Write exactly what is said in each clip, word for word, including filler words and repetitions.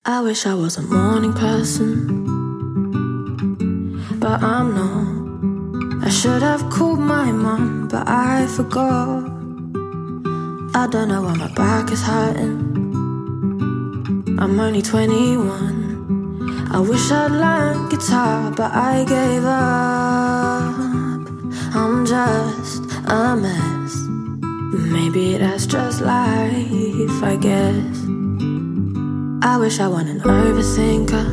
I wish I was a morning person, but I'm not. I should have called my mom, but I forgot. I don't know why my back is hurting. I'm only twenty-one. I wish I'd learned guitar, but I gave up. I'm just a mess. Maybe that's just life, I guess. I wish I wasn't an overthinker,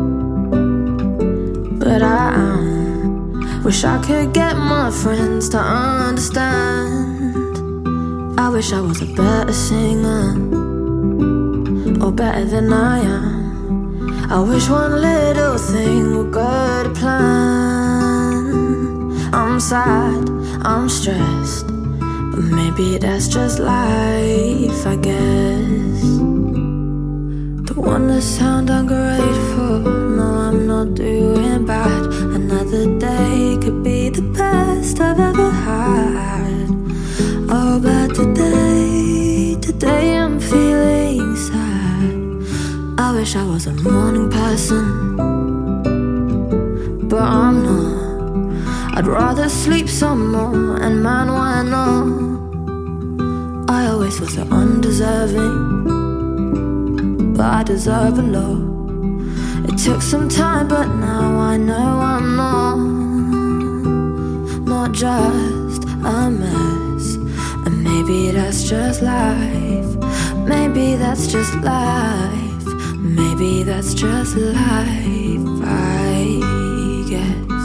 but I am. Wish I could get my friends to understand. I wish I was a better singer, or better than I am. I wish one little thing would go to plan. I'm sad, I'm stressed, but maybe that's just life, I guess. Don't wanna sound ungrateful, no, I'm not doing bad. Another day could be the best I've ever had. Oh, but today, today I'm feeling sad. I wish I was a morning person, but I'm not. I'd rather sleep some more, and man, why not? I always feel so undeserving, but I deserve a lot. It took some time, but now I know I'm not. Not just a mess, and maybe that's just life. Maybe that's just life. Maybe that's just life, I guess.